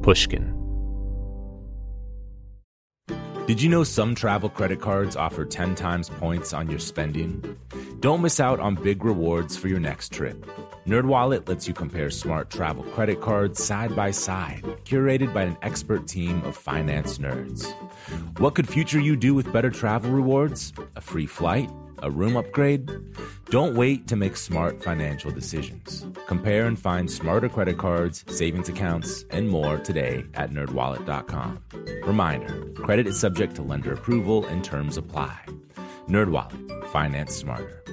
Pushkin. Did you know some travel credit cards offer 10 times points on your spending? Don't miss out on big rewards for your next trip. NerdWallet lets you compare smart travel credit cards side by side, curated by an expert team of finance nerds. What could future you do with better travel rewards? A free flight? A room upgrade? Don't wait to make smart financial decisions. Compare and find smarter credit cards, savings accounts, and more today at nerdwallet.com. Reminder, credit is subject to lender approval and terms apply. NerdWallet, finance smarter.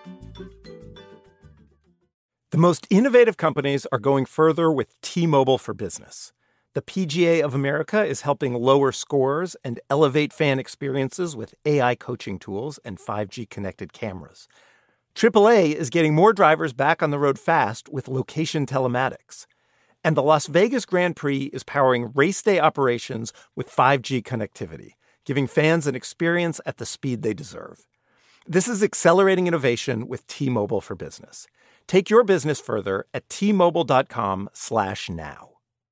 The most innovative companies are going further with T-Mobile for Business. The PGA of America is helping lower scores and elevate fan experiences with AI coaching tools and 5G connected cameras. AAA is getting more drivers back on the road fast with location telematics. And the Las Vegas Grand Prix is powering race day operations with 5G connectivity, giving fans an experience at the speed they deserve. This is accelerating innovation with T-Mobile for Business. Take your business further at T-Mobile.com/now.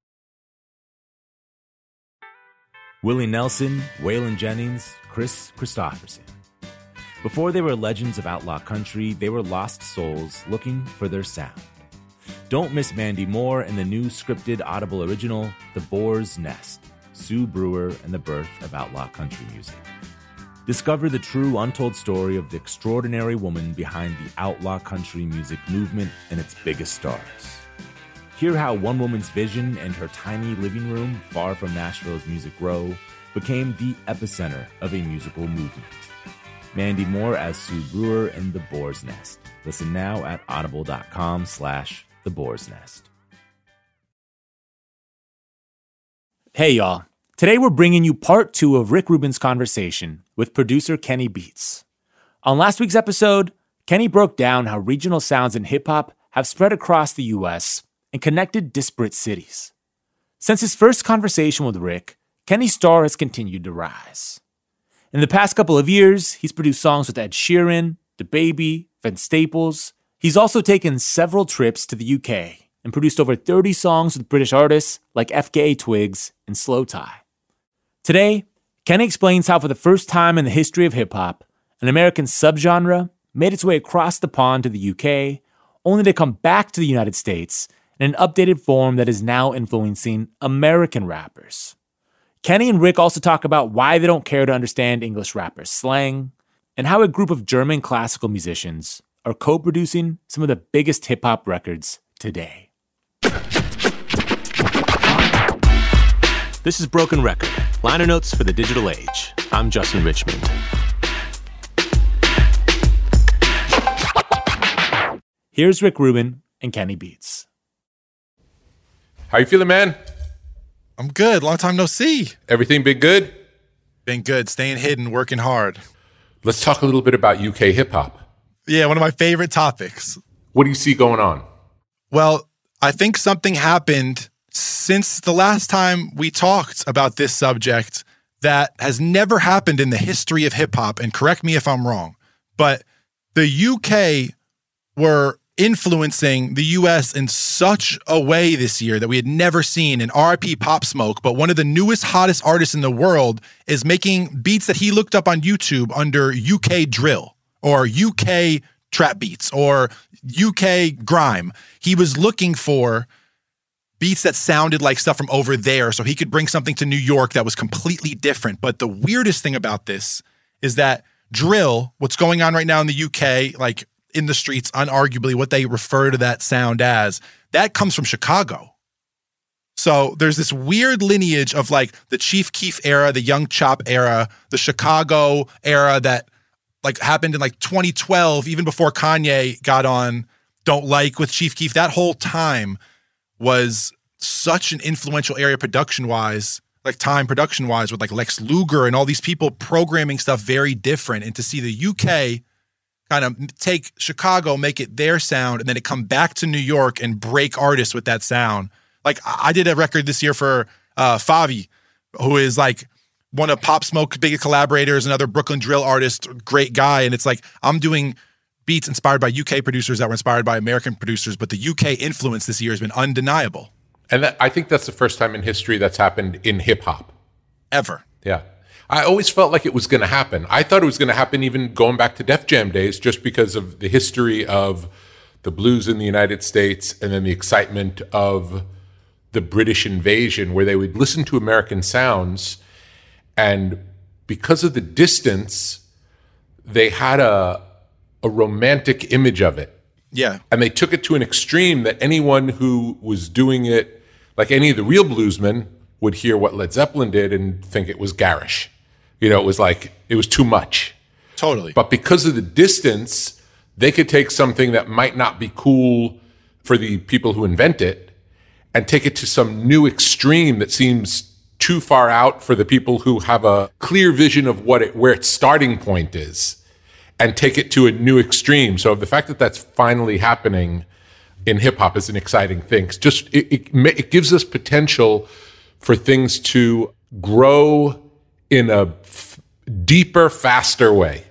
Willie Nelson, Waylon Jennings, Chris Christopherson. Before they were legends of outlaw country, they were lost souls looking for their sound. Don't miss Mandy Moore in the new scripted Audible original, The Boar's Nest, Sue Brewer and the Birth of Outlaw Country Music. Discover the true untold story of the extraordinary woman behind the outlaw country music movement and its biggest stars. Hear how one woman's vision and her tiny living room, far from Nashville's Music Row, became the epicenter of a musical movement. Mandy Moore as Sue Brewer in The Boar's Nest. Listen now at audible.com/The Boar's Nest. Hey, y'all. Today we're bringing you part 2 of Rick Rubin's conversation with producer Kenny Beats. On last week's episode, Kenny broke down how regional sounds in hip-hop have spread across the U.S. and connected disparate cities. Since his first conversation with Rick, Kenny's star has continued to rise. In the past couple of years, he's produced songs with Ed Sheeran, DaBaby, Vince Staples. He's also taken several trips to the UK and produced over 30 songs with British artists like FKA Twigs and Slow Tie. Today, Kenny explains how for the first time in the history of hip-hop, an American subgenre made its way across the pond to the UK, only to come back to the United States in an updated form that is now influencing American rappers. Kenny and Rick also talk about why they don't care to understand English rappers' slang, and how a group of German classical musicians are co-producing some of the biggest hip-hop records today. This is Broken Record, liner notes for the digital age. I'm Justin Richmond. Here's Rick Rubin and Kenny Beats. How you feeling, man? I'm good. Long time no see. Everything been good? Been good. Staying hidden, working hard. Let's talk a little bit about UK hip-hop. Yeah, one of my favorite topics. What do you see going on? Well, I think something happened since the last time we talked about this subject that has never happened in the history of hip-hop, and correct me if I'm wrong, but the UK were influencing the U.S. in such a way this year that we had never seen. In RIP Pop Smoke, but one of the newest, hottest artists in the world is making beats that he looked up on YouTube under UK drill or UK trap beats or UK grime. He was looking for beats that sounded like stuff from over there so he could bring something to New York that was completely different. But the weirdest thing about this is that drill, what's going on right now in the UK, like in the streets, unarguably what they refer to that sound as, that comes from Chicago. So there's this weird lineage of like the Chief Keef era, the Young Chop era, the Chicago era that like happened in like 2012, even before Kanye got on Don't Like with Chief Keef. That whole time was such an influential area production-wise, like time production-wise with like Lex Luger and all these people programming stuff very different. And to see the UK kind of take Chicago, make it their sound, and then it come back to New York and break artists with that sound. Like I did a record this year for Favi, who is like one of Pop Smoke's biggest collaborators, another Brooklyn drill artist, great guy. And it's like I'm doing beats inspired by UK producers that were inspired by American producers, but the UK influence this year has been undeniable. And I think that's the first time in history that's happened in hip hop. Ever. Yeah. I always felt like it was going to happen. I thought it was going to happen even going back to Def Jam days, just because of the history of the blues in the United States and then the excitement of the British invasion, where they would listen to American sounds. And because of the distance, they had a romantic image of it. Yeah. And they took it to an extreme that anyone who was doing it, like any of the real bluesmen, would hear what Led Zeppelin did and think it was garish. You know, it was like, it was too much. Totally. But because of the distance, they could take something that might not be cool for the people who invent it and take it to some new extreme that seems too far out for the people who have a clear vision of where its starting point is, and take it to a new extreme. So the fact that that's finally happening in hip hop is an exciting thing. It's just it gives us potential for things to grow in a deeper, faster way.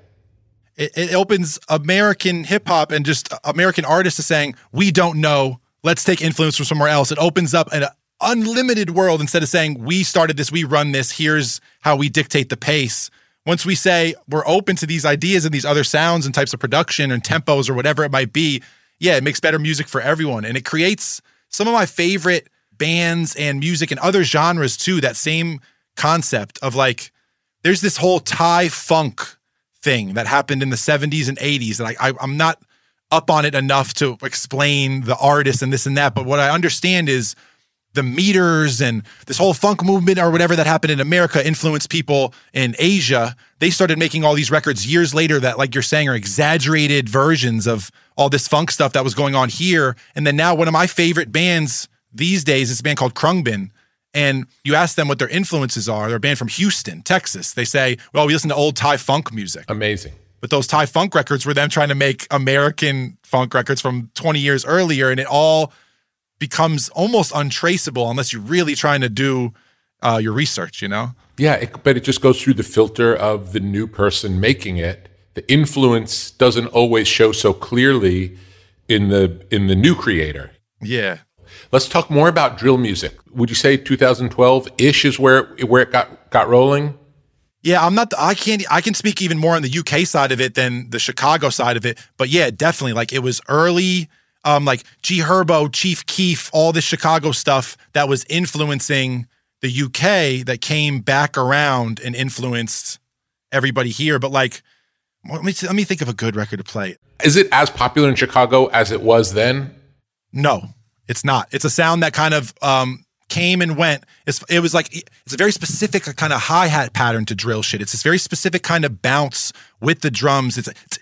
It opens American hip hop and just American artists to saying, we don't know, let's take influence from somewhere else. It opens up an unlimited world instead of saying, we started this, we run this, here's how we dictate the pace. Once we say we're open to these ideas and these other sounds and types of production and tempos or whatever it might be, yeah, it makes better music for everyone. And it creates some of my favorite bands and music and other genres too, that same concept of like, there's this whole Thai funk thing that happened in the 70s and 80s. And I'm not up on it enough to explain the artists and this and that. But what I understand is the meters and this whole funk movement or whatever that happened in America influenced people in Asia. They started making all these records years later that, like you're saying, are exaggerated versions of all this funk stuff that was going on here. And then now one of my favorite bands these days is a band called Khruangbin. And you ask them what their influences are. They're a band from Houston, Texas. They say, well, we listen to old Thai funk music. Amazing. But those Thai funk records were them trying to make American funk records from 20 years earlier. And it all becomes almost untraceable unless you're really trying to do your research, you know? Yeah, but it just goes through the filter of the new person making it. The influence doesn't always show so clearly in the new creator. Yeah. Let's talk more about drill music. Would you say 2012-ish is where it got rolling? Yeah, I can speak even more on the UK side of it than the Chicago side of it. But yeah, definitely. Like, it was early, like G Herbo, Chief Keef, all this Chicago stuff that was influencing the UK that came back around and influenced everybody here. But like, let me think of a good record to play. Is it as popular in Chicago as it was then? No, it's not. It's a sound that kind of came and went. It was like, it's a very specific kind of hi-hat pattern to drill shit. It's this very specific kind of bounce with the drums.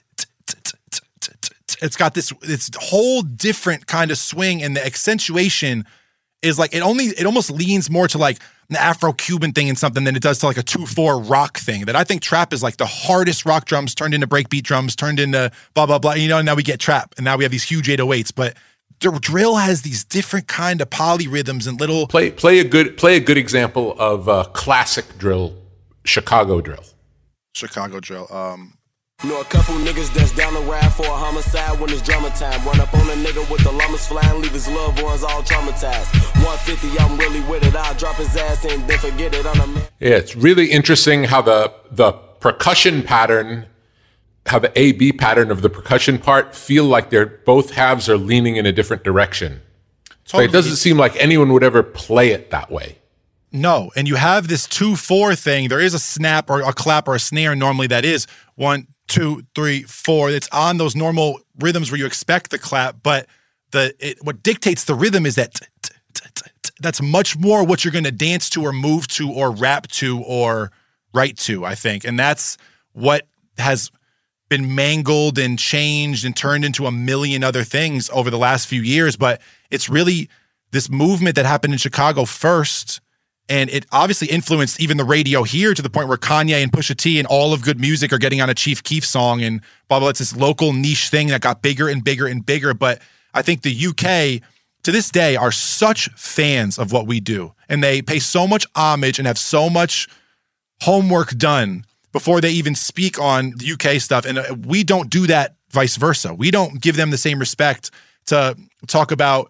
It's got this whole different kind of swing, and the accentuation is like, it almost leans more to like an Afro-Cuban thing and something than it does to like a 2/4 rock thing. That I think trap is like the hardest rock drums turned into breakbeat drums, turned into blah, blah, blah. You know, and now we get trap, and now we have these huge 808s. But drill has these different kind of polyrhythms and little... Play a good example of classic drill, Chicago drill. Chicago drill. Know a couple niggas that's down the ride for a homicide when it's drama time. Run up on a nigga with the llamas flying, leave his loved ones all traumatized. 150, I'm really with it. I'll drop his ass and then forget it on a man. Yeah, it's really interesting how the percussion pattern, how the A-B pattern of the percussion part feel like they're both halves are leaning in a different direction. Totally. But it doesn't seem like anyone would ever play it that way. No, and you have this 2/4 thing. There is a snap or a clap or a snare normally that is 1, 2, 3, 4. It's on those normal rhythms where you expect the clap, but what dictates the rhythm is that that's much more what you're going to dance to or move to or rap to or write to, I think. And that's what has been mangled and changed and turned into a million other things over the last few years. But it's really this movement that happened in Chicago first. And it obviously influenced even the radio here to the point where Kanye and Pusha T and all of good music are getting on a Chief Keef song and blah, blah. It's this local niche thing that got bigger and bigger and bigger. But I think the UK, to this day, are such fans of what we do. And they pay so much homage and have so much homework done before they even speak on the UK stuff. And we don't do that vice versa. We don't give them the same respect to talk about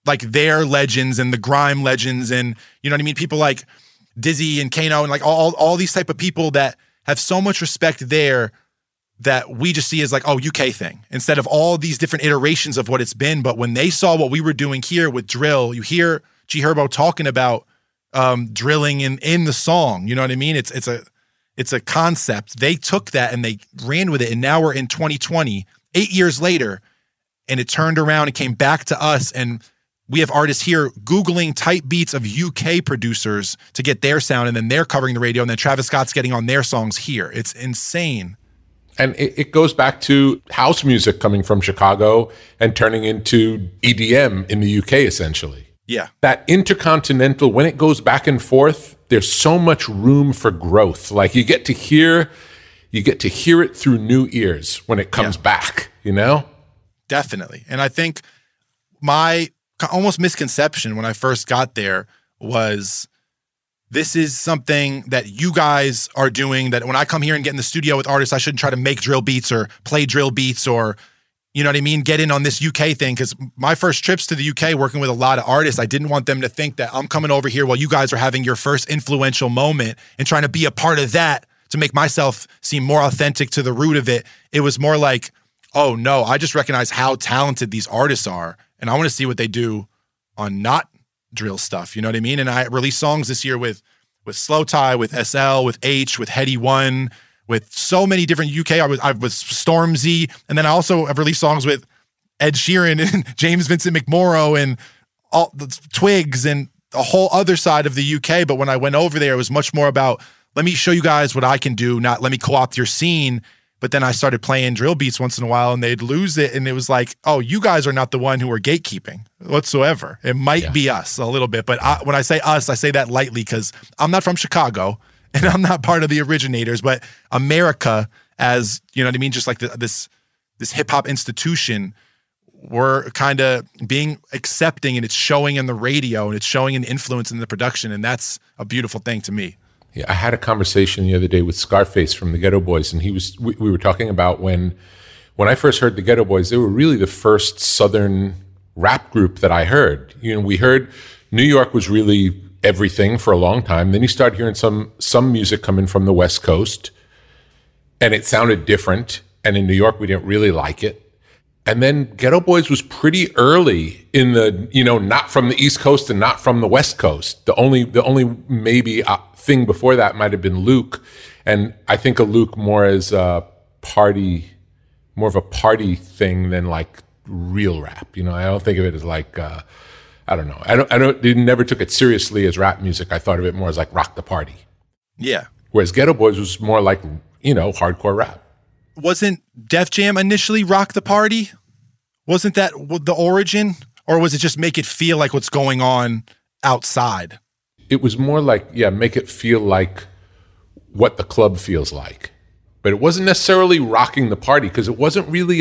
like their legends and the grime legends and, you know what I mean? People like Dizzy and Kano and like all these type of people that have so much respect there that we just see as like, oh, UK thing, instead of all these different iterations of what it's been. But when they saw what we were doing here with drill, you hear G Herbo talking about drilling in the song. You know what I mean? It's a concept. They took that and they ran with it. And now we're in 2020, 8 years later, and it turned around and came back to us. And we have artists here Googling type beats of UK producers to get their sound, and then they're covering the radio, and then Travis Scott's getting on their songs here. It's insane. And it goes back to house music coming from Chicago and turning into EDM in the UK, essentially. Yeah. That intercontinental, when it goes back and forth, there's so much room for growth. Like you get to hear it through new ears when it comes back, you know? Definitely. And I think my almost misconception when I first got there was this is something that you guys are doing, that when I come here and get in the studio with artists, I shouldn't try to make drill beats or play drill beats or, you know what I mean, get in on this UK thing. Because my first trips to the UK working with a lot of artists, I didn't want them to think that I'm coming over here while you guys are having your first influential moment and trying to be a part of that to make myself seem more authentic to the root of it. It was more like, oh no, I just recognize how talented these artists are, and I want to see what they do on not drill stuff. You know what I mean? And I released songs this year with Slow Tie, with SL, with H, with Heady One, with so many different UK. I was Stormzy, and then I also have released songs with Ed Sheeran and James Vincent McMorrow and all the Twigs and a whole other side of the UK. But when I went over there, it was much more about, let me show you guys what I can do, not let me co-opt your scene. But then I started playing drill beats once in a while and they'd lose it. And it was like, oh, you guys are not the one who are gatekeeping whatsoever. It might be us a little bit. But when I say us, I say that lightly because I'm not from Chicago and I'm not part of the originators. But America, as, you know what I mean, just like this hip hop institution, we're kind of being accepting, and it's showing in the radio and it's showing an influence in the production. And that's a beautiful thing to me. Yeah, I had a conversation the other day with Scarface from the Ghetto Boys, and we were talking about when I first heard the Ghetto Boys, they were really the first Southern rap group that I heard. You know, we heard New York was really everything for a long time. Then you start hearing some music coming from the West Coast, and it sounded different. And in New York, we didn't really like it. And then Ghetto Boys was pretty early in the, you know, not from the East Coast and not from the West Coast. The only maybe thing before that might have been Luke. And I think of Luke more as more of a party thing than like real rap. You know, I don't think of it as like, I don't know. They never took it seriously as rap music. I thought of it more as like rock the party. Yeah. Whereas Ghetto Boys was more like, you know, hardcore rap. Wasn't Def Jam initially rock the party? Wasn't that the origin? Or was it just make it feel like what's going on outside? It was more like, make it feel like what the club feels like. But it wasn't necessarily rocking the party because it wasn't really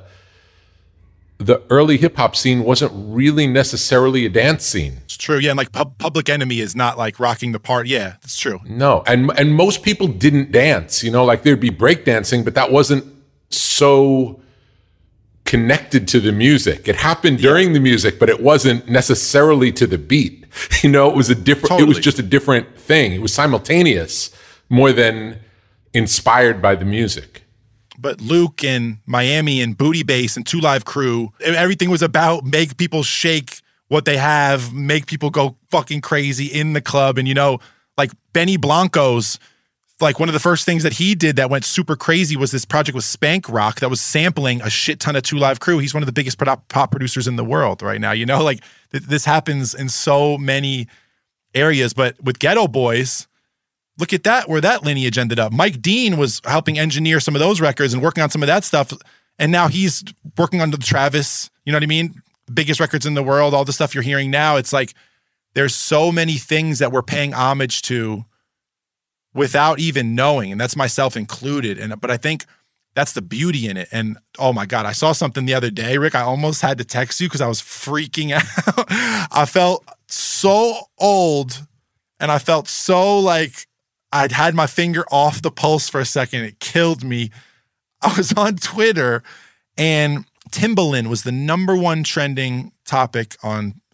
the early hip hop scene wasn't really necessarily a dance scene. It's true. Yeah. And like Public Enemy is not like rocking the party. Yeah, that's true. No. And most people didn't dance, you know, like there'd be breakdancing, but that wasn't so connected to the music. It happened during the music, but it wasn't necessarily to the beat. You know, it was it was just a different thing. It was simultaneous more than inspired by the music. But Luke and Miami and Booty Bass and 2 Live Crew, everything was about make people shake what they have, make people go fucking crazy in the club. And, you know, like Benny Blanco's, like one of the first things that he did that went super crazy was this project with Spank Rock that was sampling a shit ton of 2 Live Crew. He's one of the biggest pop producers in the world right now. You know, like this happens in so many areas. But with Ghetto Boys, look at that, where that lineage ended up. Mike Dean was helping engineer some of those records and working on some of that stuff. And now he's working on the Travis, you know what I mean? Biggest records in the world, all the stuff you're hearing now. It's like there's so many things that we're paying homage to without even knowing. And that's myself included. But I think that's the beauty in it. And oh my God, I saw something the other day, Rick. I almost had to text you because I was freaking out. I felt so old and I felt so like I'd had my finger off the pulse for a second. It killed me. I was on Twitter and Timbaland was the #1 trending topic on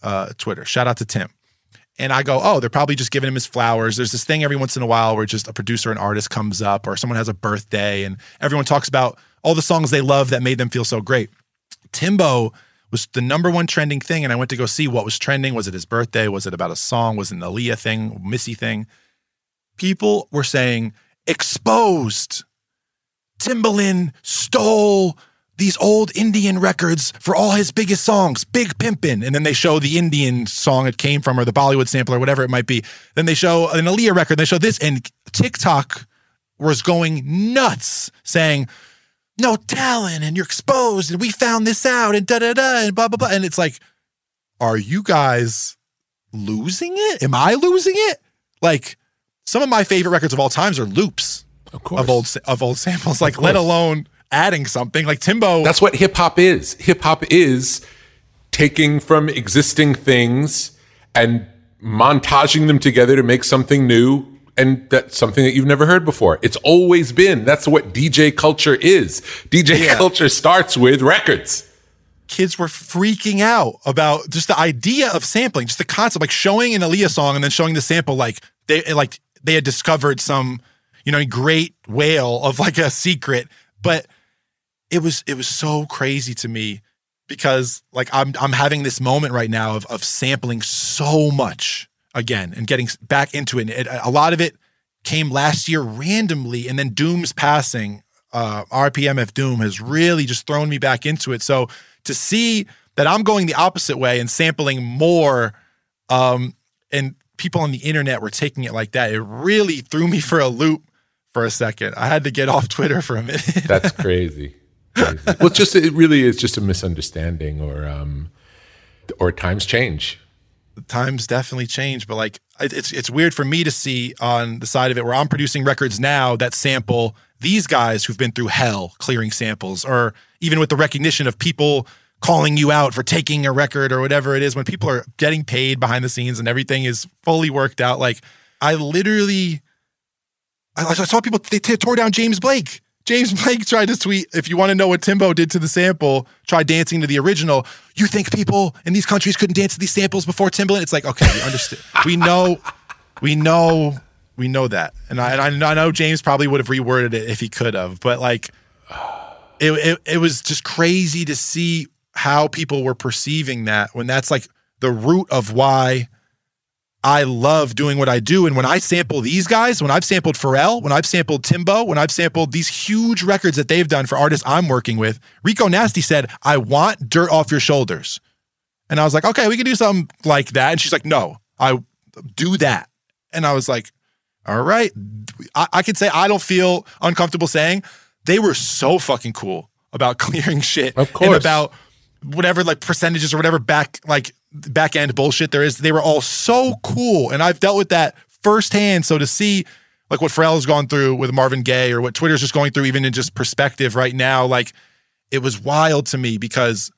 Twitter. Shout out to Tim. And I go, oh, they're probably just giving him his flowers. There's this thing every once in a while where just a producer and artist comes up or someone has a birthday and everyone talks about all the songs they love that made them feel so great. Timbo was the number one trending thing, and I went to go see what was trending. Was it his birthday? Was it about a song? Was it an Aaliyah thing, Missy thing? People were saying, exposed. Timbaland stole these old Indian records for all his biggest songs, Big Pimpin'. And then they show the Indian song it came from or the Bollywood sample or whatever it might be. Then they show an Aaliyah record. They show this. And TikTok was going nuts saying, no talent and you're exposed and we found this out and da-da-da and blah, blah, blah. And it's like, are you guys losing it? Am I losing it? Like some of my favorite records of all times are loops of old samples, like let alone adding something like Timbo. That's what hip hop is. Hip hop is taking from existing things and montaging them together to make something new, and that's something that you've never heard before. It's always been. That's what DJ culture is. DJ culture starts with records. Kids were freaking out about just the idea of sampling, just the concept, like showing an Aaliyah song and then showing the sample like they had discovered some, great whale of like a secret. But it was so crazy to me because like I'm having this moment right now of sampling so much again and getting back into it. A lot of it came last year randomly, and then Doom's passing, RPMF Doom, has really just thrown me back into it. So to see that I'm going the opposite way and sampling more, and people on the internet were taking it like that, it really threw me for a loop for a second. I had to get off Twitter for a minute. That's crazy. Well, it really is just a misunderstanding, or times change. Times definitely change, but like it's weird for me to see on the side of it where I'm producing records now that sample these guys who've been through hell clearing samples, or even with the recognition of people calling you out for taking a record or whatever it is, when people are getting paid behind the scenes and everything is fully worked out. Like I saw people, they tore down James Blake. James Blake tried to tweet, if you want to know what Timbo did to the sample, try dancing to the original. You think people in these countries couldn't dance to these samples before Timbaland? It's like, okay, we understand. We know that. And I know James probably would have reworded it if he could have, but like it was just crazy to see how people were perceiving that when that's like the root of why I love doing what I do. And when I sample these guys, when I've sampled Pharrell, when I've sampled Timbo, when I've sampled these huge records that they've done for artists I'm working with, Rico Nasty said, I want Dirt Off Your Shoulders. And I was like, okay, we can do something like that. And she's like, no, I do that. And I was like, all right. I could say I don't feel uncomfortable saying they were so fucking cool about clearing shit. Of course. And about whatever like percentages or whatever back end bullshit there is. They were all so cool. And I've dealt with that firsthand. So to see like what Pharrell has gone through with Marvin Gaye or what Twitter's just going through, even in just perspective right now, like it was wild to me because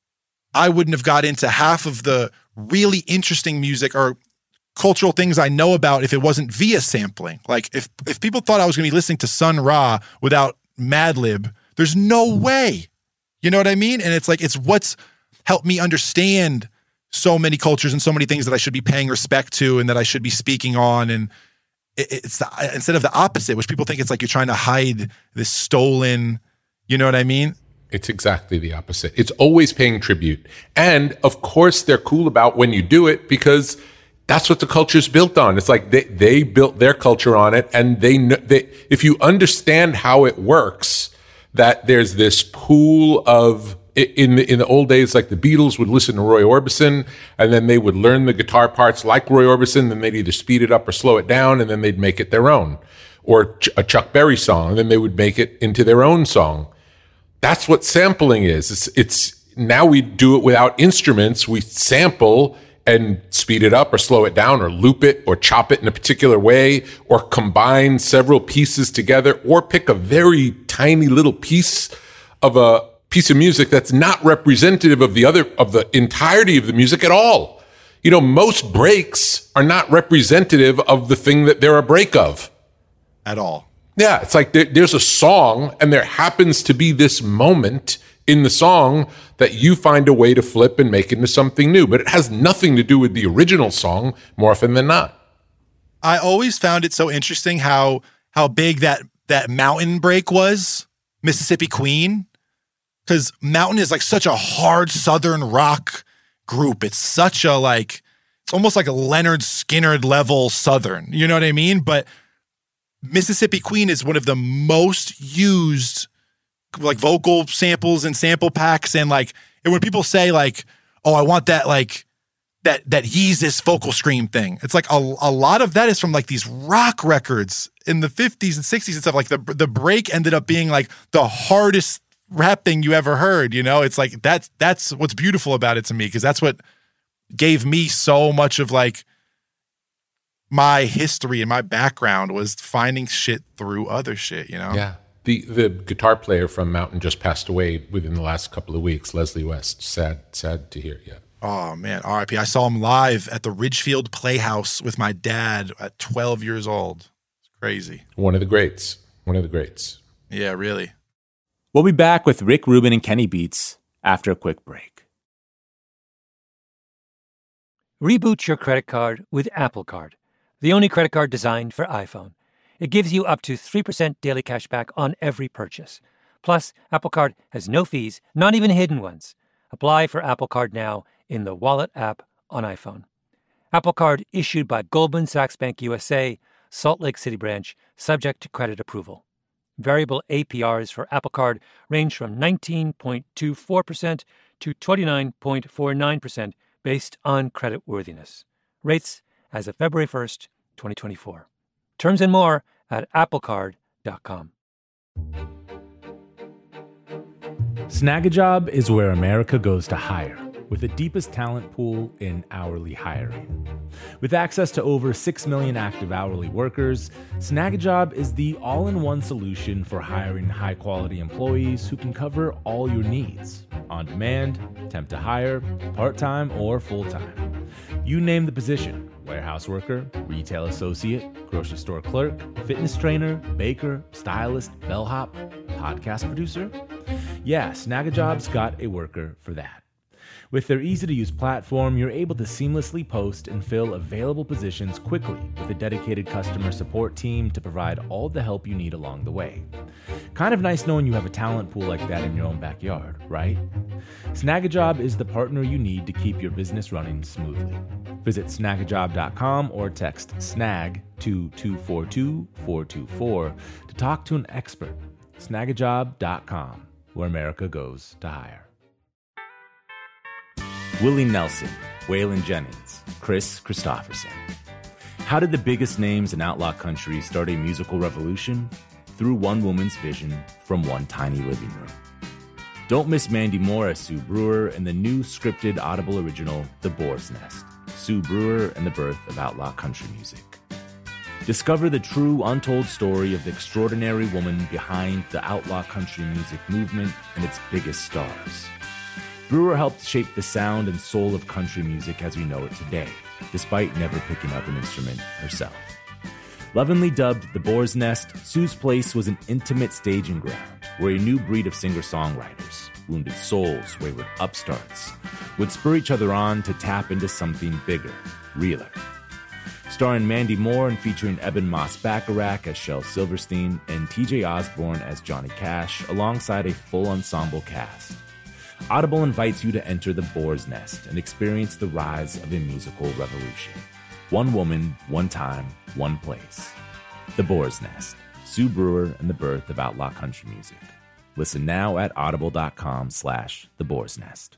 I wouldn't have got into half of the really interesting music or cultural things I know about if it wasn't via sampling. Like if people thought I was going to be listening to Sun Ra without Madlib, there's no way. You know what I mean? And it's like, it's what's helped me understand so many cultures and so many things that I should be paying respect to and that I should be speaking on. And it's instead of the opposite, which people think it's like you're trying to hide this stolen, you know what I mean? It's exactly the opposite. It's always paying tribute. And of course they're cool about when you do it because that's what the culture's built on. It's like they built their culture on it, and they if you understand how it works, that there's this pool of in the old days, like the Beatles would listen to Roy Orbison, and then they would learn the guitar parts like Roy Orbison, then they'd either speed it up or slow it down, and then they'd make it their own, or a Chuck Berry song, and then they would make it into their own song. That's what sampling is. It's now we do it without instruments. We sample and speed it up or slow it down or loop it or chop it in a particular way or combine several pieces together or pick a very tiny little piece of music that's not representative of the entirety of the music at all. You know, most breaks are not representative of the thing that they're a break of. At all. Yeah, it's like there's a song and there happens to be this moment in the song that you find a way to flip and make into something new. But it has nothing to do with the original song more often than not. I always found it so interesting how big that Mountain break was, Mississippi Queen. Because Mountain is like such a hard Southern rock group. It's such a it's almost like a Leonard Skinner level Southern. You know what I mean? But Mississippi Queen is one of the most used vocal samples and sample packs. And when people say oh, I want that that Yeezus vocal scream thing. It's a lot of that is from these rock records in the 50s and 60s and stuff. The break ended up being the hardest rap thing you ever heard, you know? It's that's what's beautiful about it to me, because that's what gave me so much of my history and my background, was finding shit through other shit, you know? Yeah. The guitar player from Mountain just passed away within the last couple of weeks, Leslie West. Sad to hear, yeah. Oh, man, R.I.P. I saw him live at the Ridgefield Playhouse with my dad at 12 years old. It's crazy. One of the greats. Yeah, really. We'll be back with Rick Rubin and Kenny Beats after a quick break. Reboot your credit card with Apple Card, the only credit card designed for iPhone. It gives you up to 3% daily cash back on every purchase. Plus, Apple Card has no fees, not even hidden ones. Apply for Apple Card now in the Wallet app on iPhone. Apple Card issued by Goldman Sachs Bank USA, Salt Lake City branch, subject to credit approval. Variable APRs for Apple Card range from 19.24% to 29.49% based on creditworthiness. Rates as of February 1st, 2024. Terms and more at applecard.com. Snagajob is where America goes to hire, with the deepest talent pool in hourly hiring. With access to over 6 million active hourly workers, Snagajob is the all-in-one solution for hiring high-quality employees who can cover all your needs: on demand, temp to hire, part-time, or full-time. You name the position: warehouse worker, retail associate, grocery store clerk, fitness trainer, baker, stylist, bellhop, podcast producer. Yeah, Snagajob's got a worker for that. With their easy-to-use platform, you're able to seamlessly post and fill available positions quickly with a dedicated customer support team to provide all the help you need along the way. Kind of nice knowing you have a talent pool like that in your own backyard, right? Snagajob is the partner you need to keep your business running smoothly. Visit snagajob.com or text SNAG to 242-424 to talk to an expert. Snagajob.com, where America goes to hire. Willie Nelson, Waylon Jennings, Chris Christopherson. How did the biggest names in outlaw country start a musical revolution? Through one woman's vision from one tiny living room. Don't miss Mandy Moore as Sue Brewer in the new scripted Audible original, The Boar's Nest, Sue Brewer and the Birth of Outlaw Country Music. Discover the true, untold story of the extraordinary woman behind the outlaw country music movement and its biggest stars. Brewer helped shape the sound and soul of country music as we know it today, despite never picking up an instrument herself. Lovingly dubbed The Boar's Nest, Sue's place was an intimate staging ground where a new breed of singer-songwriters, wounded souls, wayward upstarts, would spur each other on to tap into something bigger, realer. Starring Mandy Moore and featuring Eben Moss-Bacharach as Shel Silverstein and TJ Osborne as Johnny Cash, alongside a full ensemble cast. Audible invites you to enter the Boar's Nest and experience the rise of a musical revolution. One woman, one time, one place. The Boar's Nest, Sue Brewer and the Birth of Outlaw Country Music. Listen now at audible.com/The Boar's Nest.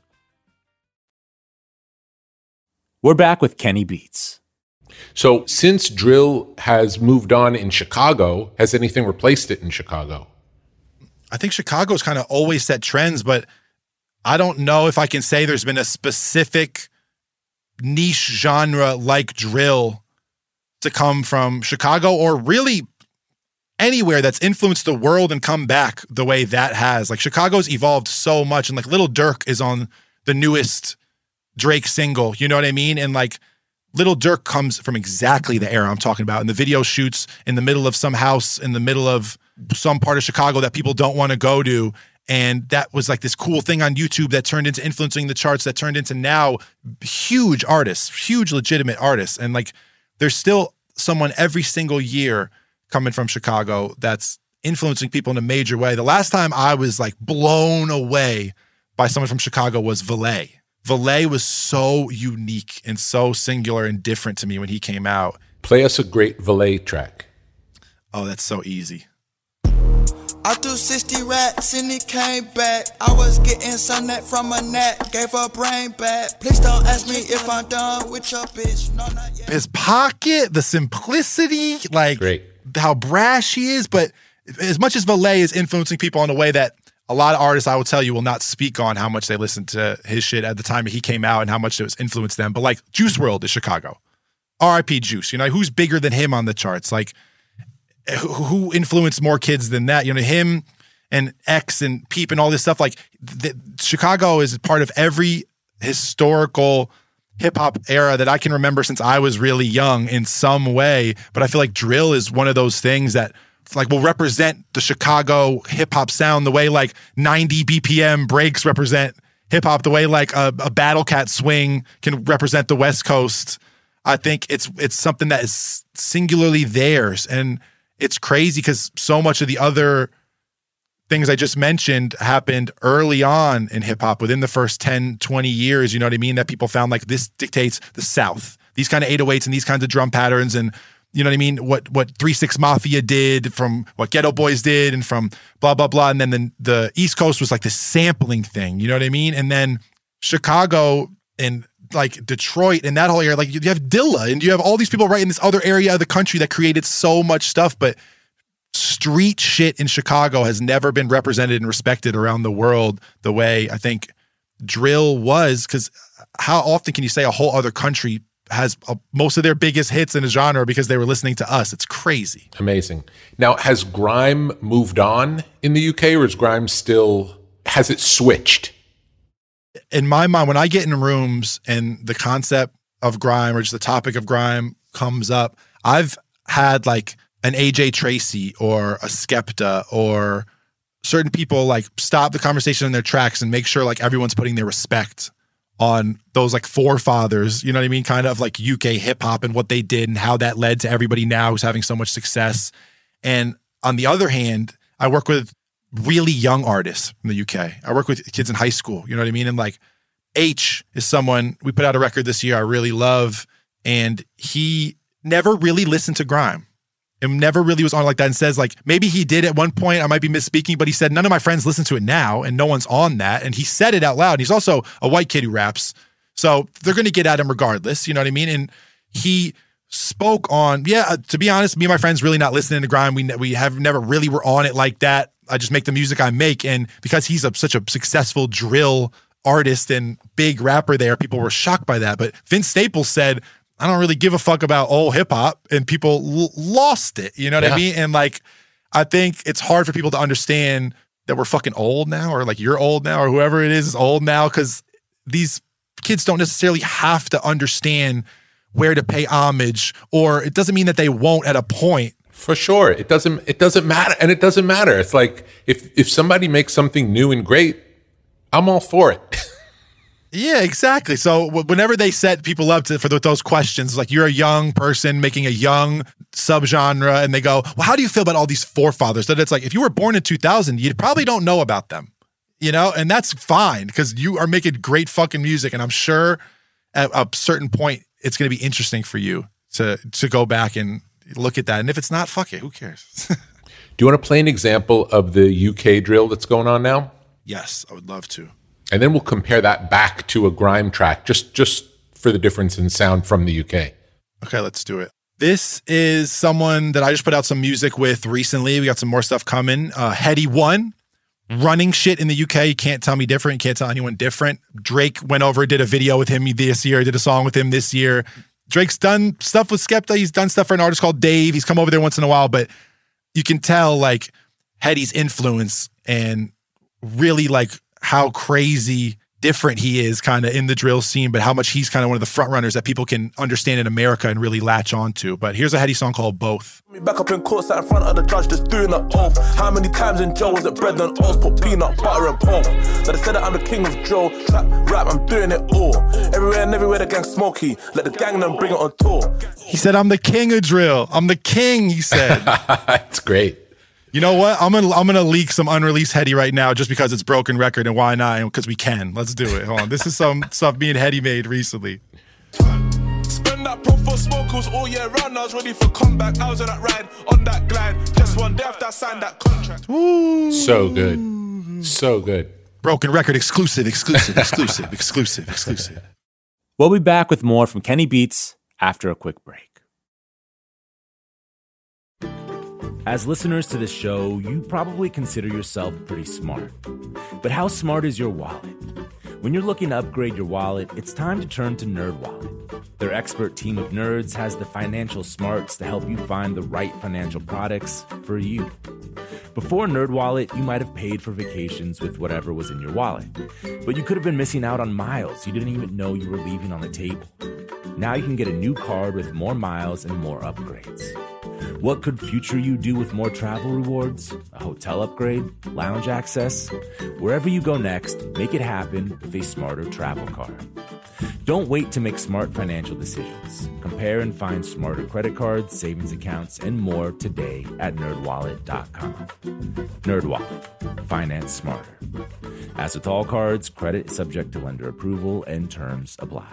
We're back with Kenny Beats. So since drill has moved on in Chicago, has anything replaced it in Chicago? I think Chicago's kind of always set trends, but I don't know if I can say there's been a specific niche genre like drill to come from Chicago, or really anywhere that's influenced the world and come back the way that has. Like, Chicago's evolved so much, and like Lil Durk is on the newest Drake single, you know what I mean? And like Lil Durk comes from exactly the era I'm talking about. And the video shoots in the middle of some house in the middle of some part of Chicago that people don't want to go to. And that was like this cool thing on YouTube that turned into influencing the charts, that turned into now huge artists, huge legitimate artists. And like, there's still someone every single year coming from Chicago that's influencing people in a major way. The last time I was like blown away by someone from Chicago was Valet. Valet was so unique and so singular and different to me when he came out. Play us a great Valet track. Oh, that's so easy. I threw 60 racks and it came back. I was getting some net from a net, gave her brain back. Please don't ask me if I'm done with your bitch. No, not yet. His pocket, the simplicity, like Great. How brash he is. But as much as Valet is influencing people in a way that a lot of artists, I will tell you, will not speak on how much they listened to his shit at the time he came out and how much it was influenced them. But like Juice WRLD is Chicago. R.I.P. Juice. You know, who's bigger than him on the charts? Like, who influenced more kids than that? You know, him and X and Peep and all this stuff. Like, Chicago is part of every historical hip hop era that I can remember since I was really young in some way. But I feel like drill is one of those things that like will represent the Chicago hip hop sound the way like 90 BPM breaks represent hip hop, the way like a Battle Cat swing can represent the West Coast. I think it's something that is singularly theirs. And it's crazy because so much of the other things I just mentioned happened early on in hip hop within the first 10, 20 years, you know what I mean? That people found like this dictates the South, these kind of 808s and these kinds of drum patterns. And you know what I mean? What 3 6 Mafia did, from what Ghetto Boys did, and from blah, blah, blah. And then the East Coast was like this sampling thing, you know what I mean? And then Chicago and like Detroit and that whole area, like you have Dilla and you have all these people right in this other area of the country that created so much stuff, but street shit in Chicago has never been represented and respected around the world the way I think drill was. Because how often can you say a whole other country has most of their biggest hits in a genre because they were listening to us? It's crazy. Amazing. Now, has grime moved on in the UK, or is grime still, has it switched? In my mind, when I get in rooms and the concept of grime or just the topic of grime comes up, I've had like an AJ Tracy or a Skepta or certain people like stop the conversation in their tracks and make sure like everyone's putting their respect on those like forefathers, you know what I mean? Kind of like UK hip hop and what they did and how that led to everybody now who's having so much success. And on the other hand, I work with really young artists from the UK. I work with kids in high school, you know what I mean? And like H is someone, we put out a record this year I really love, and he never really listened to grime and never really was on like that, and says like, maybe he did at one point, I might be misspeaking, but he said, none of my friends listen to it now and no one's on that. And he said it out loud. And he's also a white kid who raps. So they're going to get at him regardless, you know what I mean? And he spoke on, to be honest, me and my friends really not listening to grime. We have never really were on it like that. I just make the music I make. And because he's such a successful drill artist and big rapper there, people were shocked by that. But Vince Staples said, I don't really give a fuck about old hip hop, and people lost it. You know what I mean? And like, I think it's hard for people to understand that we're fucking old now, or like you're old now, or whoever it is old now. Cause these kids don't necessarily have to understand where to pay homage, or it doesn't mean that they won't at a point. For sure. It doesn't matter. And it doesn't matter. It's like, if somebody makes something new and great, I'm all for it. Yeah, exactly. So whenever they set people up for those questions, like you're a young person making a young subgenre, and they go, well, how do you feel about all these forefathers? That it's like, if you were born in 2000, you probably don't know about them, you know? And that's fine, because you are making great fucking music. And I'm sure at a certain point, it's going to be interesting for you to go back and look at that. And if it's not, fuck it, who cares? Do you want to play an example of the UK drill that's going on now? Yes, I would love to. And then we'll compare that back to a grime track, just for the difference in sound from the UK. Okay, let's do it. This is someone that I just put out some music with recently. We got some more stuff coming. Heady One, running shit in the UK. You can't tell me different. You can't tell anyone different. Drake went over, did a video with him this year, did a song with him this year. Drake's done stuff with Skepta. He's done stuff for an artist called Dave. He's come over there once in a while, but you can tell like Heady's influence and really like how crazy different he is kind of in the drill scene, but how much he's kind of one of the front runners that people can understand in America and really latch onto. But here's a heady song called Both. Back up in court, sat in front of the judge, just doing an oath. How many times in jail was it bread and oats, put peanut butter and pork? Now they said that I'm the king of drill, trap, rap, I'm doing it all. Everywhere and everywhere the gang smoky, let the gang them bring it on tour. He said, I'm the king of drill. I'm the king, he said. That's great. You know what? I'm gonna leak some unreleased Heady right now just because it's broken record, and why not? Because we can. Let's do it. Hold on. This is some stuff me and Heady made recently. Spend that pro for smokers all year round. I was ready for comeback. I was on that ride, on that glide. Just one day after I signed that contract. Ooh. So good. So good. Broken record exclusive. We'll be back with more from Kenny Beats after a quick break. As listeners to this show, you probably consider yourself pretty smart. But how smart is your wallet? When you're looking to upgrade your wallet, it's time to turn to NerdWallet. Their expert team of nerds has the financial smarts to help you find the right financial products for you. Before NerdWallet, you might have paid for vacations with whatever was in your wallet. But you could have been missing out on miles you didn't even know you were leaving on the table. Now you can get a new card with more miles and more upgrades. What could future you do with more travel rewards? A hotel upgrade? Lounge access? Wherever you go next, make it happen with a smarter travel card. Don't wait to make smart financial decisions. Compare and find smarter credit cards, savings accounts, and more today at nerdwallet.com. NerdWallet. Finance smarter. As with all cards, credit is subject to lender approval and terms apply.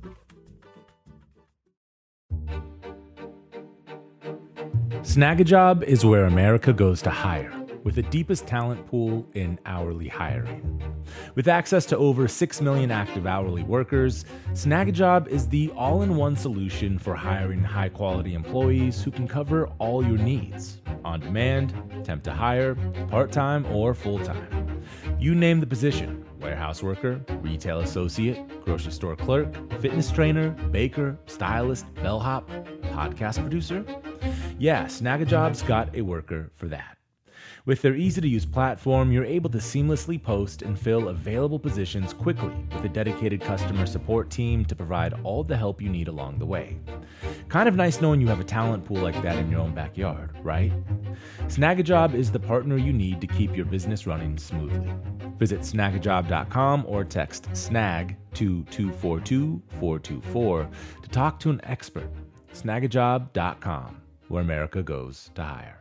Snagajob is where America goes to hire, with the deepest talent pool in hourly hiring. With access to over 6 million active hourly workers, Snagajob is the all-in-one solution for hiring high-quality employees who can cover all your needs: on demand, temp to hire, part-time, or full-time. You name the position: warehouse worker, retail associate, grocery store clerk, fitness trainer, baker, stylist, bellhop, podcast producer. Yeah, Snagajob's got a worker for that. With their easy-to-use platform, you're able to seamlessly post and fill available positions quickly with a dedicated customer support team to provide all the help you need along the way. Kind of nice knowing you have a talent pool like that in your own backyard, right? Snagajob is the partner you need to keep your business running smoothly. Visit snagajob.com or text SNAG to 242-424 to talk to an expert. Snagajob.com, where America goes to hire.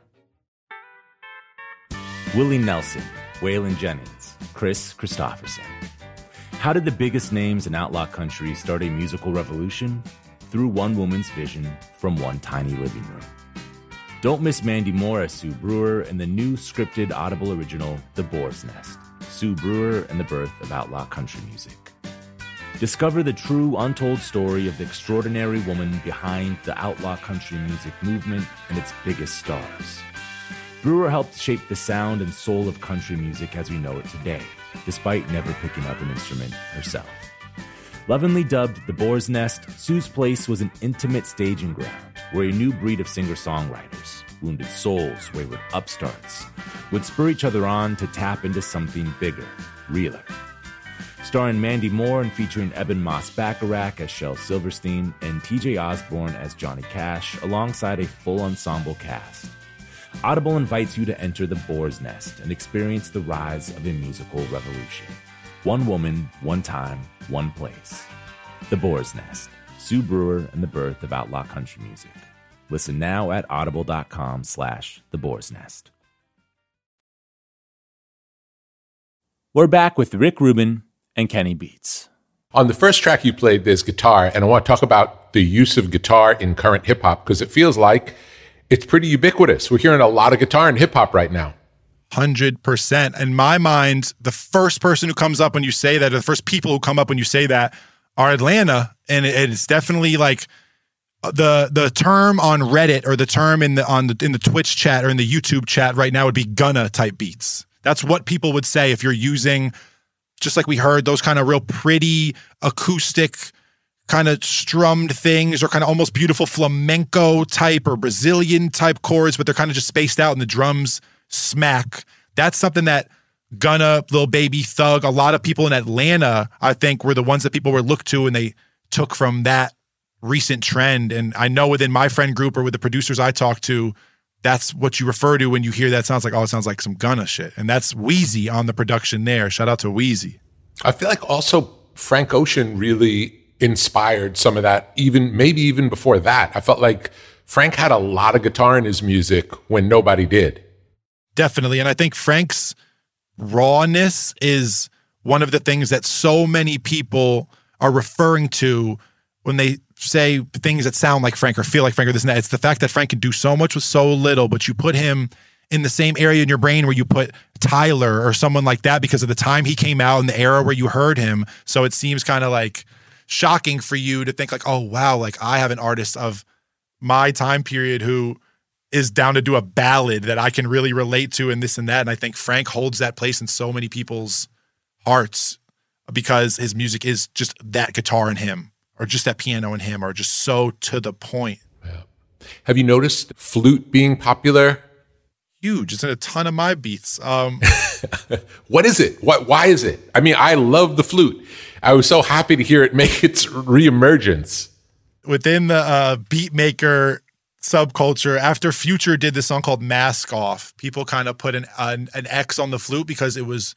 Willie Nelson, Waylon Jennings, Chris Christopherson. How did the biggest names in outlaw country start a musical revolution? Through one woman's vision from one tiny living room. Don't miss Mandy Moore as Sue Brewer in the new scripted Audible original, The Boar's Nest, Sue Brewer and the Birth of Outlaw Country Music. Discover the true, untold story of the extraordinary woman behind the outlaw country music movement and its biggest stars. Brewer helped shape the sound and soul of country music as we know it today, despite never picking up an instrument herself. Lovingly dubbed The Boar's Nest, Sue's place was an intimate staging ground where a new breed of singer-songwriters, wounded souls, wayward upstarts, would spur each other on to tap into something bigger, realer. Starring Mandy Moore and featuring Eben Moss-Bacharach as Shel Silverstein and TJ Osborne as Johnny Cash, alongside a full ensemble cast. Audible invites you to enter The Boar's Nest and experience the rise of a musical revolution. One woman, one time, one place. The Boar's Nest, Sue Brewer and the Birth of Outlaw Country Music. Listen now at audible.com/theboarsnest. We're back with Rick Rubin and Kenny Beats. On the first track you played, there's guitar, and I want to talk about the use of guitar in current hip-hop, because it feels like it's pretty ubiquitous. We're hearing a lot of guitar in hip-hop right now. 100%. In my mind, the first person who comes up when you say that, or the first people who come up when you say that, are Atlanta, and it's definitely like the term on Reddit or the term in the Twitch chat or in the YouTube chat right now would be Gunna type beats. That's what people would say if you're using, just like we heard, those kind of real pretty acoustic kind of strummed things, or kind of almost beautiful flamenco type or Brazilian type chords, but they're kind of just spaced out and the drums smack. That's something that Gunna, Lil Baby, Thug, a lot of people in Atlanta, I think, were the ones that people were looked to, and they took from that recent trend. And I know within my friend group or with the producers I talk to, that's what you refer to when you hear that. Sounds like, oh, it sounds like some Gunna shit. And that's Wheezy on the production there. Shout out to Wheezy. I feel like also Frank Ocean really inspired some of that, maybe even before that. I felt like Frank had a lot of guitar in his music when nobody did. Definitely. And I think Frank's rawness is one of the things that so many people are referring to when they say things that sound like Frank or feel like Frank or this and that. It's the fact that Frank can do so much with so little, but you put him in the same area in your brain where you put Tyler or someone like that because of the time he came out and the era where you heard him. So it seems kind of like shocking for you to think like, oh, wow, like I have an artist of my time period who is down to do a ballad that I can really relate to and this and that. And I think Frank holds that place in so many people's hearts because his music is just that guitar in him or just that piano in him or just so to the point. Yeah. Have you noticed flute being popular? Huge. It's in a ton of my beats. What is it? Why is it? I mean, I love the flute. I was so happy to hear it make its reemergence. Within the beat maker subculture, after Future did this song called Mask Off, people kind of put an X on the flute because it was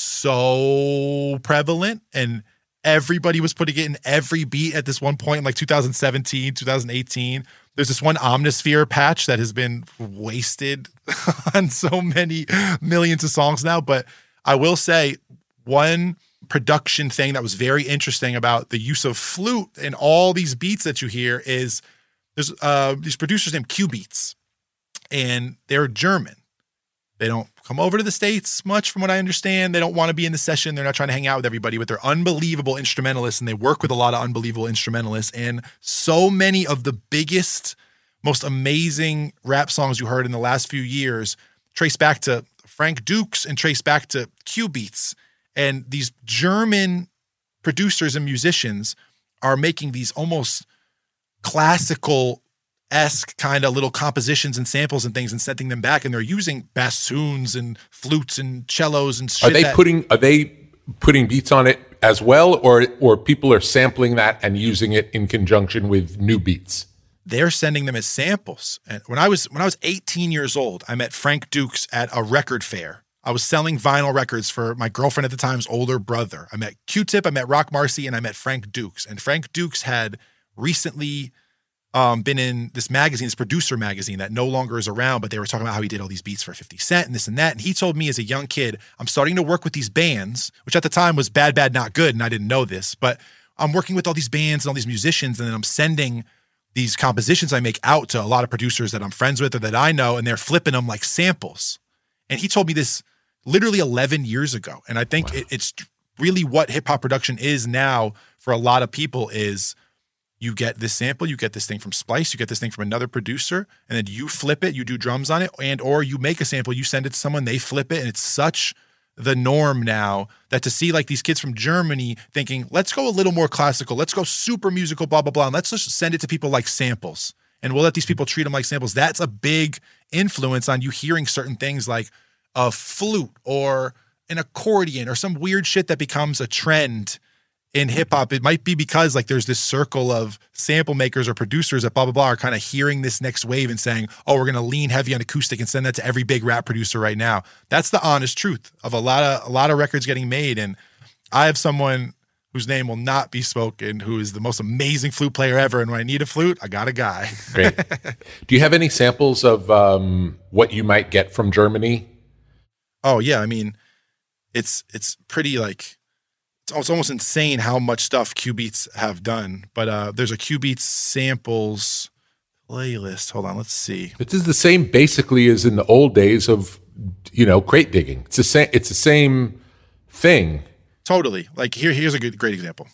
so prevalent and everybody was putting it in every beat at this one point in like 2017, 2018. There's this one Omnisphere patch that has been wasted on so many millions of songs now. But I will say one production thing that was very interesting about the use of flute in all these beats that you hear is there's these producers named Q-Beats, and they're German. They don't come over to the States much from what I understand. They don't want to be in the session. They're not trying to hang out with everybody, but they're unbelievable instrumentalists, and they work with a lot of unbelievable instrumentalists. And so many of the biggest, most amazing rap songs you heard in the last few years trace back to Frank Dukes and trace back to Q-Beats. And these German producers and musicians are making these almost classical-esque kind of little compositions and samples and things and sending them back. And they're using bassoons and flutes and cellos and shit. Are they putting beats on it as well, or people are sampling that and using it in conjunction with new beats? They're sending them as samples. And when I was 18 years old, I met Frank Dukes at a record fair. I was selling vinyl records for my girlfriend at the time's older brother. I met Q-Tip, I met Rock Marcy, and I met Frank Dukes. And Frank Dukes had recently been in this magazine, this producer magazine that no longer is around, but they were talking about how he did all these beats for 50 Cent and this and that. And he told me as a young kid, I'm starting to work with these bands, which at the time was Bad, Bad, Not Good, and I didn't know this, but I'm working with all these bands and all these musicians, and then I'm sending these compositions I make out to a lot of producers that I'm friends with or that I know, and they're flipping them like samples. And he told me this literally 11 years ago. And I think it's really what hip-hop production is now for a lot of people is you get this sample, you get this thing from Splice, you get this thing from another producer, and then you flip it, you do drums on it, and or you make a sample, you send it to someone, they flip it, and it's such the norm now that to see like these kids from Germany thinking, let's go a little more classical, let's go super musical, blah, blah, blah, and let's just send it to people like samples. And we'll let these people treat them like samples. That's a big influence on you hearing certain things like a flute or an accordion or some weird shit that becomes a trend in hip hop. It might be because like there's this circle of sample makers or producers that blah, blah, blah are kind of hearing this next wave and saying, oh, we're going to lean heavy on acoustic and send that to every big rap producer right now. That's the honest truth of a lot of records getting made. And I have someone whose name will not be spoken, who is the most amazing flute player ever. And when I need a flute, I got a guy. Great. Do you have any samples of what you might get from Germany? Oh yeah, I mean, it's pretty like it's almost insane how much stuff Q-Beats have done. But there's a Q-Beats samples playlist. Hold on, let's see. This is the same basically as in the old days of crate digging. It's the same thing. Totally. Like here's a great example.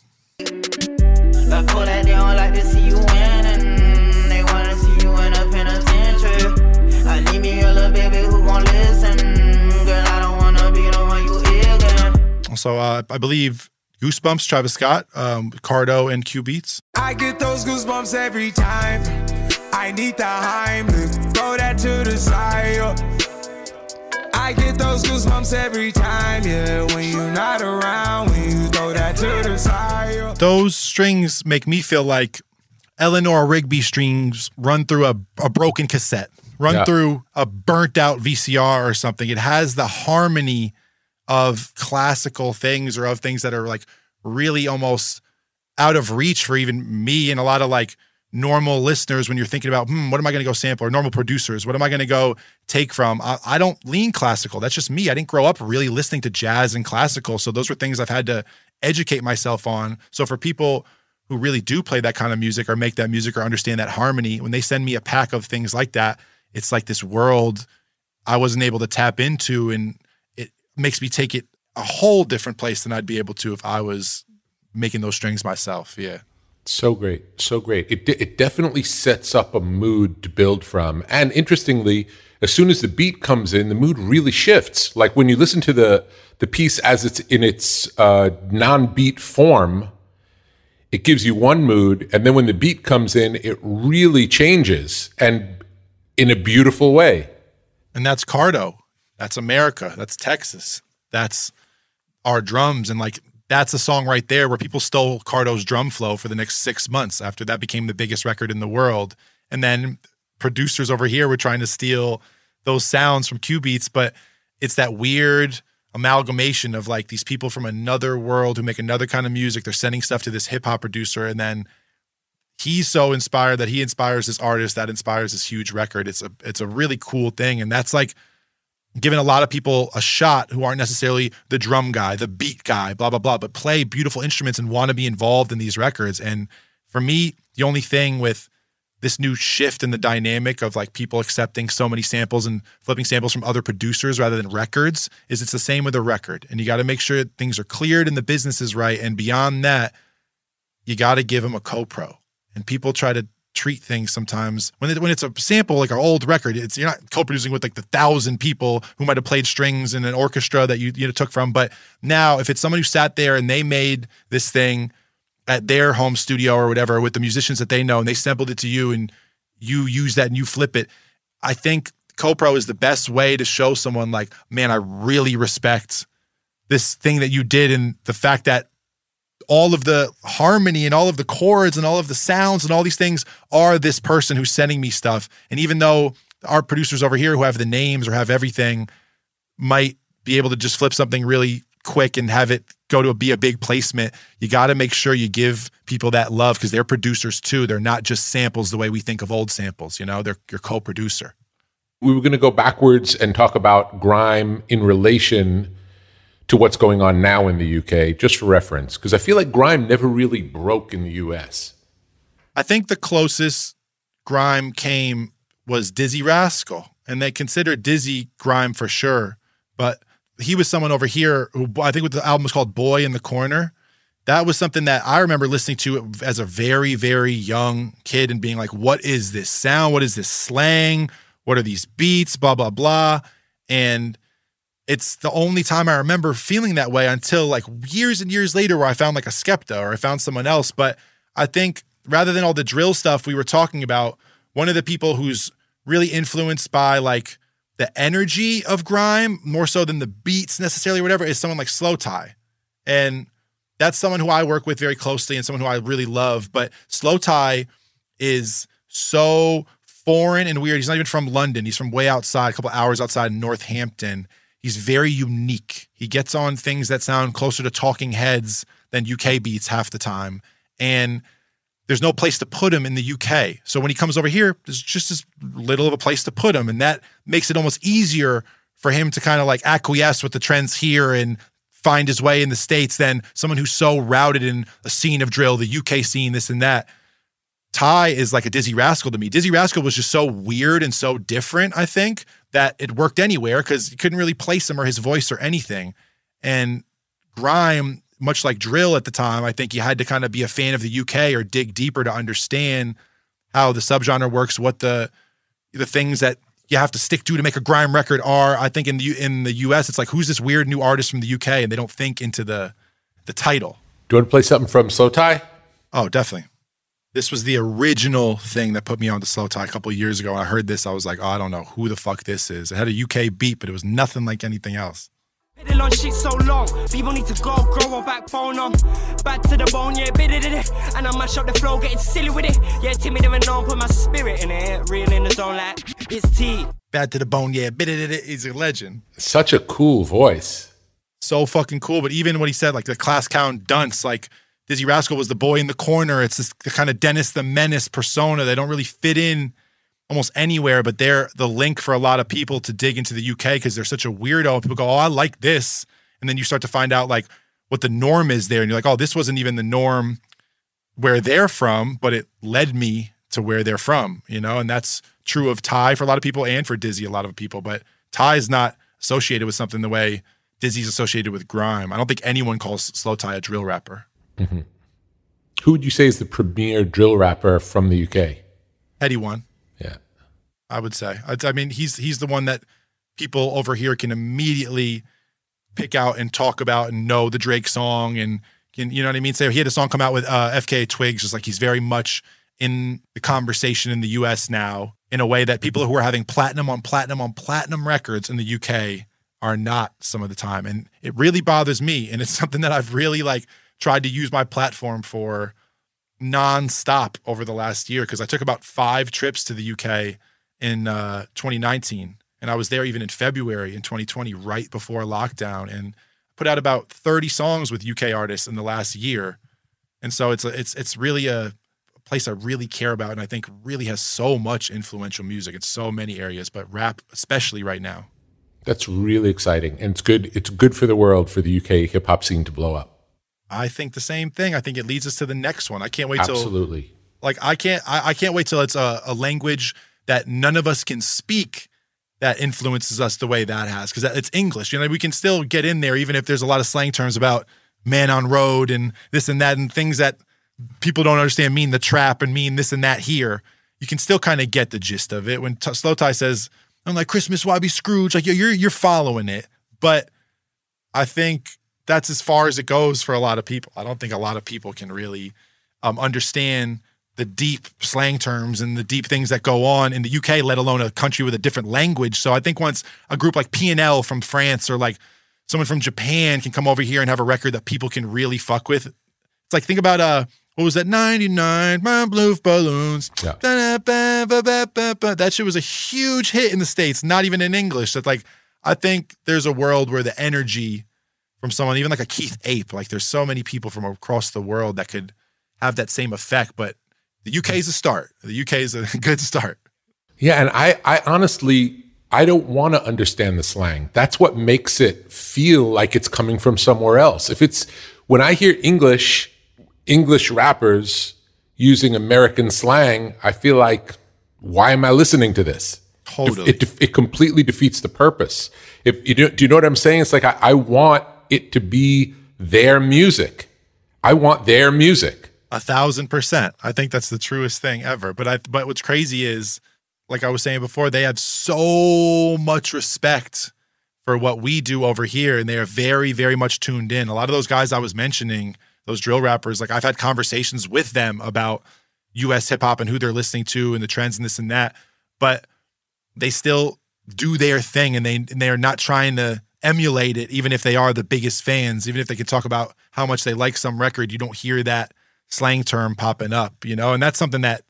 So I believe Goosebumps, Travis Scott, Cardo, and Q-Beats. I get those goosebumps every time. I need the Heimlich, throw that to the side. I I get those goosebumps every time, yeah. When you're not around, when you throw that to the side. Yeah. Those strings make me feel like Eleanor Rigby strings run through a broken cassette, run through a burnt out VCR or something. It has the harmony of classical things or of things that are like really almost out of reach for even me and a lot of like normal listeners when you're thinking about, what am I going to go sample, or normal producers, what am I going to go take from? I don't lean classical. That's just me. I didn't grow up really listening to jazz and classical. So those were things I've had to educate myself on. So for people who really do play that kind of music or make that music or understand that harmony, when they send me a pack of things like that, it's like this world I wasn't able to tap into, and it makes me take it a whole different place than I'd be able to if I was making those strings myself. Yeah. So great. So great. It definitely sets up a mood to build from. And interestingly, as soon as the beat comes in, the mood really shifts. Like when you listen to the piece as it's in its non-beat form, it gives you one mood. And then when the beat comes in, it really changes, and in a beautiful way. And that's Cardo. That's America. That's Texas. That's our drums. And like, that's a song right there where people stole Cardo's drum flow for the next 6 months after that became the biggest record in the world. And then producers over here were trying to steal those sounds from Q Beats, but it's that weird amalgamation of like these people from another world who make another kind of music. They're sending stuff to this hip hop producer, and then he's so inspired that he inspires this artist that inspires this huge record. It's a really cool thing. And that's like giving a lot of people a shot who aren't necessarily the drum guy, the beat guy, blah, blah, blah, but play beautiful instruments and want to be involved in these records. And for me, the only thing with this new shift in the dynamic of like people accepting so many samples and flipping samples from other producers rather than records is it's the same with a record. And you got to make sure that things are cleared and the business is right. And beyond that, you got to give them a co-pro. And people try to treat things sometimes when it's a sample, like our old record, you're not co-producing with like the 1,000 people who might have played strings in an orchestra that you took from. But now if it's someone who sat there and they made this thing at their home studio or whatever with the musicians that they know, and they sampled it to you and you use that and you flip it, I think co-pro is the best way to show someone like, man, I really respect this thing that you did, and the fact that all of the harmony and all of the chords and all of the sounds and all these things are this person who's sending me stuff. And even though our producers over here who have the names or have everything might be able to just flip something really quick and have it go to be a big placement, you got to make sure you give people that love because they're producers too. They're not just samples the way we think of old samples, you know, they're your co-producer. We were going to go backwards and talk about grime in relation to what's going on now in the UK, just for reference, because I feel like grime never really broke in the US. I think the closest grime came was Dizzy Rascal, and they considered Dizzy grime for sure, but he was someone over here who I think the album was called Boy in the Corner. That was something that I remember listening to as a very, very young kid and being like, what is this sound? What is this slang? What are these beats? Blah, blah, blah. And it's the only time I remember feeling that way until like years and years later where I found like a Skepta or I found someone else. But I think rather than all the drill stuff we were talking about, one of the people who's really influenced by like the energy of grime more so than the beats necessarily or whatever is someone like Slowthai. And that's someone who I work with very closely and someone who I really love. But Slowthai is so foreign and weird. He's not even from London. He's from way outside, a couple hours outside in Northampton. He's very unique. He gets on things that sound closer to Talking Heads than UK beats half the time. And there's no place to put him in the UK. So when he comes over here, there's just as little of a place to put him. And that makes it almost easier for him to kind of like acquiesce with the trends here and find his way in the States than someone who's so routed in a scene of drill, the UK scene, this and that. Ty is like a Dizzy Rascal to me. Dizzy Rascal was just so weird and so different, I think, that it worked anywhere because you couldn't really place him or his voice or anything. And grime, much like drill at the time, I think you had to kind of be a fan of the UK or dig deeper to understand how the subgenre works, what the things that you have to stick to make a grime record are. I think in the US, it's like, who's this weird new artist from the UK? And they don't think into the title. Do you want to play something from Slowthai? Oh, definitely. This was the original thing that put me on to Slow Tie a couple of years ago. When I heard this, I was like, oh, I don't know who the fuck this is. It had a UK beat, but it was nothing like anything else. Been on shit so long, people need to grow a backbone on. Back to the bone, yeah, and I mash up the flow, getting silly with it. Yeah, timid and known, put my spirit in it, real in the zone like it's tea. Bad to the bone, yeah, he's a legend. Such a cool voice. So fucking cool. But even what he said, like the class clown dunce, like Dizzy Rascal was the boy in the corner. It's this kind of Dennis the Menace persona. They don't really fit in almost anywhere, but they're the link for a lot of people to dig into the UK because they're such a weirdo. People go, oh, I like this. And then you start to find out like what the norm is there. And you're like, oh, this wasn't even the norm where they're from, but it led me to where they're from, you know? And that's true of Ty for a lot of people and for Dizzy, a lot of people. But Ty is not associated with something the way Dizzy's associated with grime. I don't think anyone calls Slow Tie a drill rapper. Mm-hmm. Who would you say is the premier drill rapper from the UK? Heady One. Yeah. I would say. I mean, he's the one that people over here can immediately pick out and talk about and know the Drake song and you know what I mean? Say he had a song come out with FKA Twigs, just like he's very much in the conversation in the US now in a way that people who are having platinum on platinum records in the UK are not some of the time. And it really bothers me. And it's something that I've really like tried to use my platform for nonstop over the last year because I took about 5 trips to the UK in 2019. And I was there even in February in 2020, right before lockdown, and put out about 30 songs with UK artists in the last year. And so it's really a place I really care about and I think really has so much influential music in so many areas, but rap especially right now. That's really exciting. And it's good. It's good for the world for the UK hip hop scene to blow up. I think the same thing. I think it leads us to the next one. I can't wait till Absolutely. Like I can't wait till it's a language that none of us can speak that influences us the way that has, because it's English. You know, we can still get in there even if there's a lot of slang terms about man on road and this and that and things that people don't understand mean the trap and mean this and that here. You can still kind of get the gist of it. When Slow Tie says, I'm like, Christmas, why be Scrooge? Like you're following it. But I think that's as far as it goes for a lot of people. I don't think a lot of people can really understand the deep slang terms and the deep things that go on in the UK, let alone a country with a different language. So I think once a group like P&L from France or like someone from Japan can come over here and have a record that people can really fuck with. It's like, think about, what was that, 99, my blue balloons. Yeah. That shit was a huge hit in the States, not even in English. That's like, I think there's a world where the energy from someone, even like a Keith Ape, like there's so many people from across the world that could have that same effect, but the UK is a start. The UK is a good start. Yeah, and I honestly, I don't want to understand the slang. That's what makes it feel like it's coming from somewhere else. When I hear English rappers using American slang, I feel like, why am I listening to this? Totally. It completely defeats the purpose. Do you know what I'm saying? It's like, I want it to be their music. I want their music. 1,000%. I think that's the truest thing ever. But what's crazy is, like I was saying before, they have so much respect for what we do over here, and they are very, very much tuned in. A lot of those guys I was mentioning, those drill rappers, like I've had conversations with them about US hip hop and who they're listening to and the trends and this and that, but they still do their thing, and they are not trying to emulate it, even if they are the biggest fans. Even if they can talk about how much they like some record, you don't hear that slang term popping up, you know? And that's something that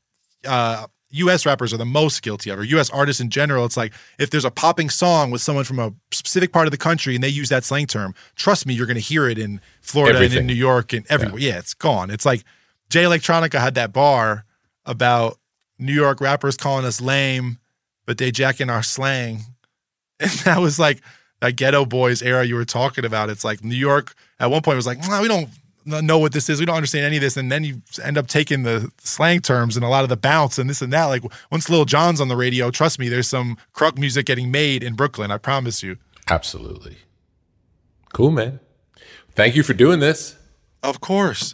U.S. rappers are the most guilty of, or U.S. artists in general. It's like, if there's a popping song with someone from a specific part of the country and they use that slang term, trust me, you're going to hear it in Florida and in New York and everywhere. Yeah, it's gone. It's like Jay Electronica had that bar about New York rappers calling us lame, but they jacking our slang. And that was like that Ghetto Boys era you were talking about. It's like New York at one point was like, we don't know what this is. We don't understand any of this. And then you end up taking the slang terms and a lot of the bounce and this and that. Like once Lil Jon's on the radio, trust me, there's some crunk music getting made in Brooklyn. I promise you. Absolutely. Cool, man. Thank you for doing this. Of course.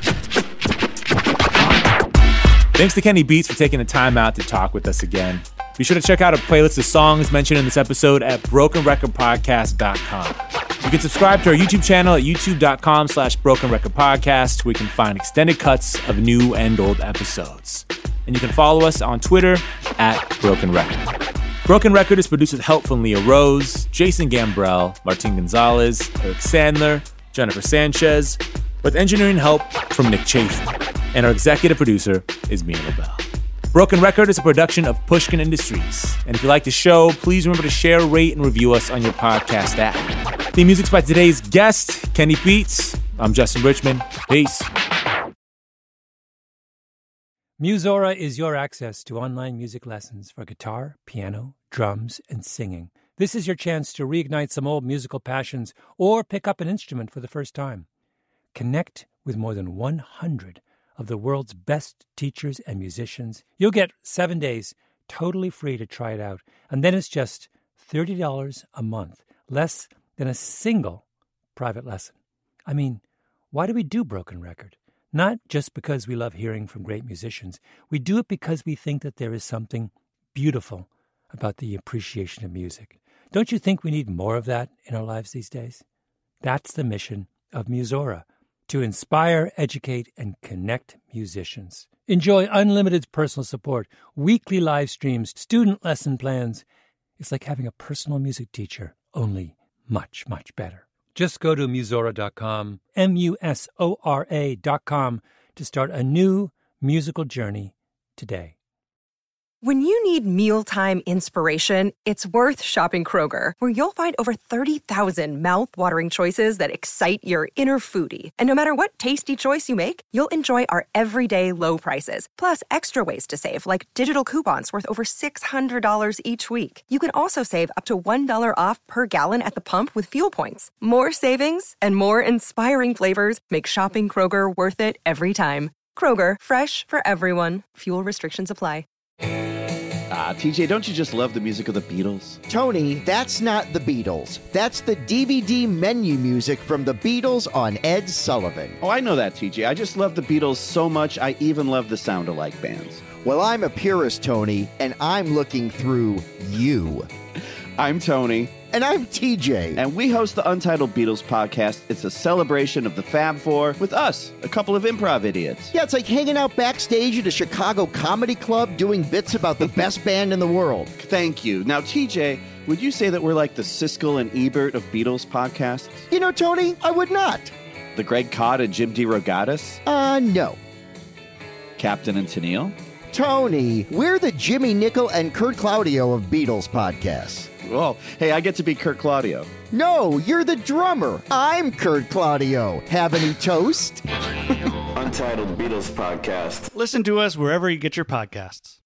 Thanks to Kenny Beats for taking the time out to talk with us again. Be sure to check out a playlist of songs mentioned in this episode at brokenrecordpodcast.com. You can subscribe to our YouTube channel at youtube.com/brokenrecordpodcast, where you can find extended cuts of new and old episodes. And you can follow us on Twitter at Broken Record. Broken Record is produced with help from Leah Rose, Jason Gambrell, Martin Gonzalez, Eric Sandler, Jennifer Sanchez, with engineering help from Nick Chafin. And our executive producer is Mia LaBelle. Broken Record is a production of Pushkin Industries. And if you like the show, please remember to share, rate, and review us on your podcast app. Theme music's by today's guest, Kenny Beats. I'm Justin Richmond. Peace. Musora is your access to online music lessons for guitar, piano, drums, and singing. This is your chance to reignite some old musical passions or pick up an instrument for the first time. Connect with more than 100 of the world's best teachers and musicians. You'll get 7 days totally free to try it out. And then it's just $30 a month, less than a single private lesson. I mean, why do we do Broken Record? Not just because we love hearing from great musicians. We do it because we think that there is something beautiful about the appreciation of music. Don't you think we need more of that in our lives these days? That's the mission of Musora, to inspire, educate, and connect musicians. Enjoy unlimited personal support, weekly live streams, student lesson plans. It's like having a personal music teacher, only much, much better. Just go to Musora.com, Musora.com, to start a new musical journey today. When you need mealtime inspiration, it's worth shopping Kroger, where you'll find over 30,000 mouth-watering choices that excite your inner foodie. And no matter what tasty choice you make, you'll enjoy our everyday low prices, plus extra ways to save, like digital coupons worth over $600 each week. You can also save up to $1 off per gallon at the pump with fuel points. More savings and more inspiring flavors make shopping Kroger worth it every time. Kroger, fresh for everyone. Fuel restrictions apply. TJ, don't you just love the music of the Beatles? Tony, that's not the Beatles. That's the DVD menu music from the Beatles on Ed Sullivan. Oh, I know that, TJ. I just love the Beatles so much, I even love the sound-alike bands. Well, I'm a purist, Tony, and I'm looking through you. I'm Tony. And I'm TJ. And we host the Untitled Beatles podcast. It's a celebration of the Fab Four with us, a couple of improv idiots. Yeah, it's like hanging out backstage at a Chicago comedy club doing bits about the best band in the world. Thank you. Now, TJ, would you say that we're like the Siskel and Ebert of Beatles podcasts? You know, Tony, I would not. The Greg Kot and Jim DeRogatis? No. Captain and Tennille? Tony, we're the Jimmy Nickel and Kurt Claudio of Beatles podcasts. Well, hey, I get to be Kurt Claudio. No, you're the drummer. I'm Kurt Claudio. Have any toast? Untitled Beatles podcast. Listen to us wherever you get your podcasts.